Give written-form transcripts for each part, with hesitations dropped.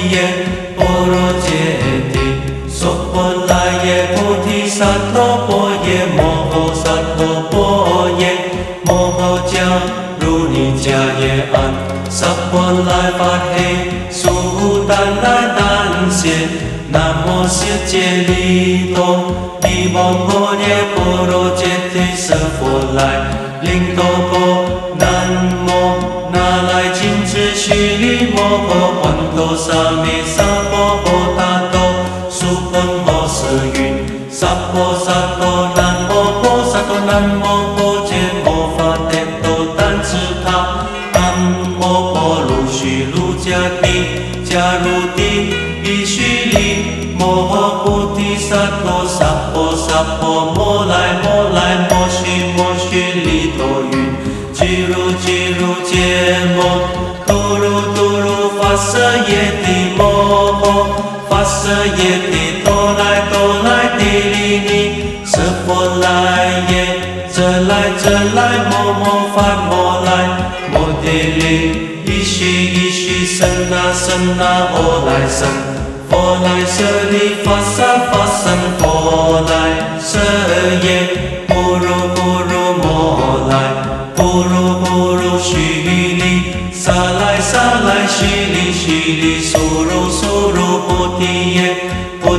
耶般若揭谛，娑婆来耶菩提萨埵婆耶摩诃萨埵婆耶摩诃迦如尼迦耶安，萨婆来法嘿，苏丹来丹谢，南无世界利多，利摩诃耶般若揭谛舍佛来，灵多婆南无那来金智须利摩诃洹多沙弥萨婆诃达多，苏婆摩舍云，萨婆萨多南无婆萨多南无婆揭摩法帝多丹智他，南无婆卢须卢迦帝迦如帝比须利摩诃菩提萨埵萨婆萨婆摩来摩来摩须利多云，俱如揭摩多如发舍耶帝摩诃发舍耶帝多来帝利尼舍佛来耶，这来摩发来摩帝利一须生那阿来生，佛来舍利发生佛来舍耶，不如摩来不如须利，萨来须利苏如菩提耶菩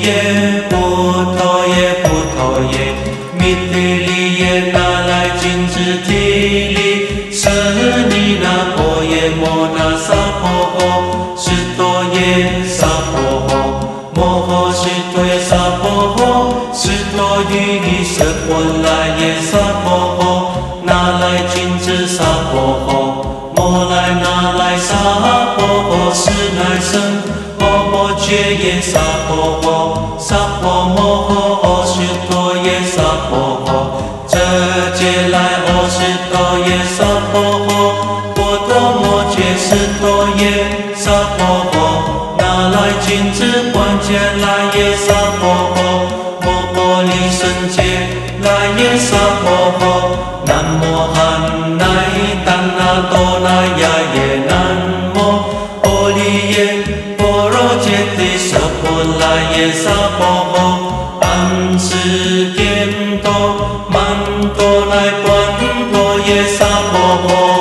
陀耶弥帝利耶那来金智提利舍尼那婆耶摩那萨婆诃释多耶萨婆诃摩诃释多耶萨婆诃释多于舍婆来耶萨婆诃那来金智萨婆诃摩来那来萨婆诃是乃生摩揭耶萨婆诃萨婆摩诃释多耶萨婆诃遮揭来释多耶萨婆诃波多摩揭释多耶萨婆诃那来金智观揭来耶萨婆诃摩婆利胜揭来耶萨婆诃南无汉乃丹那多那呀耶南无婆利耶般若揭谛舍婆来耶萨婆诃安世颠多曼多来观多耶萨婆诃。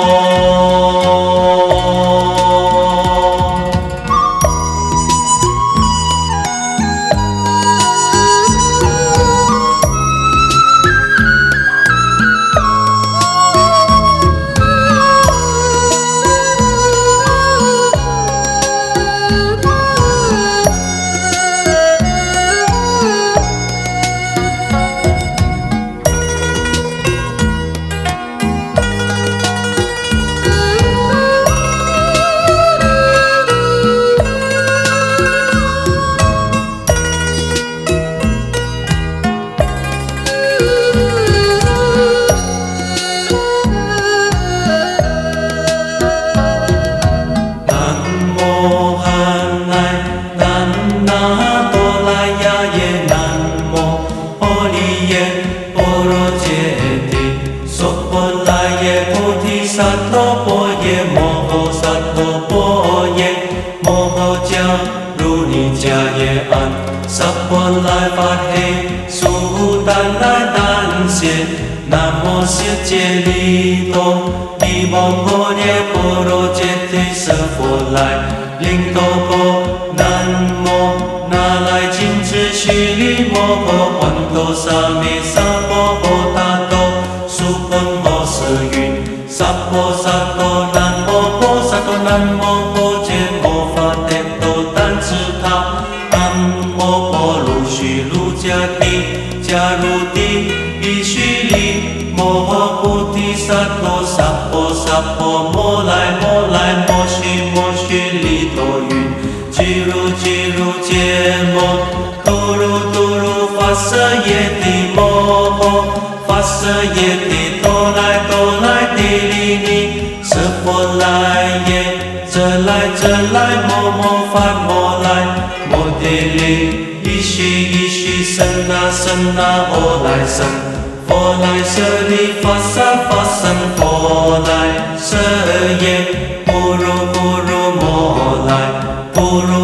萨埵婆耶摩诃萨埵婆耶摩诃迦如尼迦耶安，萨婆来法嘿，苏丹来丹谢，南无世界利多，利摩诃耶般若揭谛舍佛来，灵多婆南无那来金智须利摩诃洹多沙弥萨婆诃达多，苏婆摩舍云。萨婆萨多南无婆萨多南无婆揭摩法帝多丹智他，南无婆卢须卢迦帝迦如帝比须利摩诃菩提萨埵萨婆摩来摩须利多云，俱如揭摩多如发舍耶帝摩诃发舍耶帝多来帝利尼舍佛来耶，这来摩发来摩帝利一须生那阿来生，佛来舍利发生佛来舍耶，不如摩来不如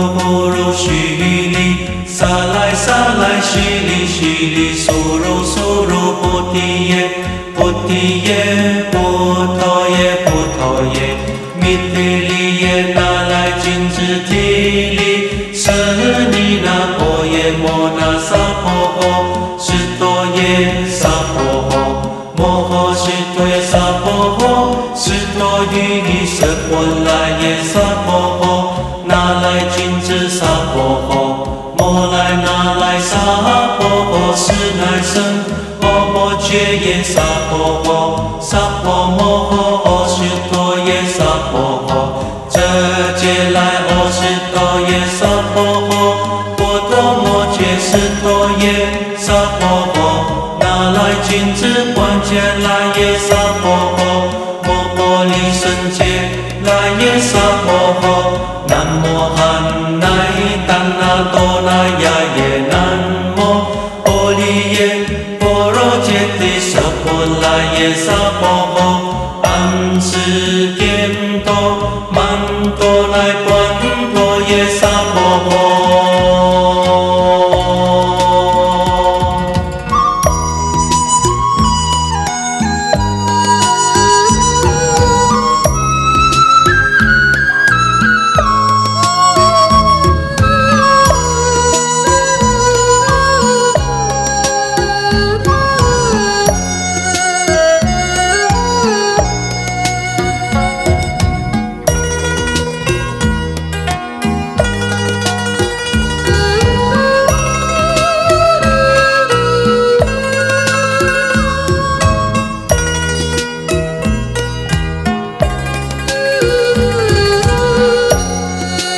金枝提里舍尼那婆耶摩那萨婆诃，释多耶萨婆诃，摩诃释多耶萨婆诃，释多于舍婆来耶萨婆诃，那来金枝萨婆诃，摩来那来萨婆诃，是乃生婆婆觉耶萨婆诃，萨婆摩诃释多耶萨婆诃，这劫来释多耶萨婆诃，波多摩揭释多耶萨婆诃，那来金枝观界来耶萨婆诃，摩婆利胜界来耶萨婆诃，南无汉那达那多那呀耶南无婆利耶波罗揭谛娑婆来耶萨婆诃，安世间多曼多来观多耶萨婆诃。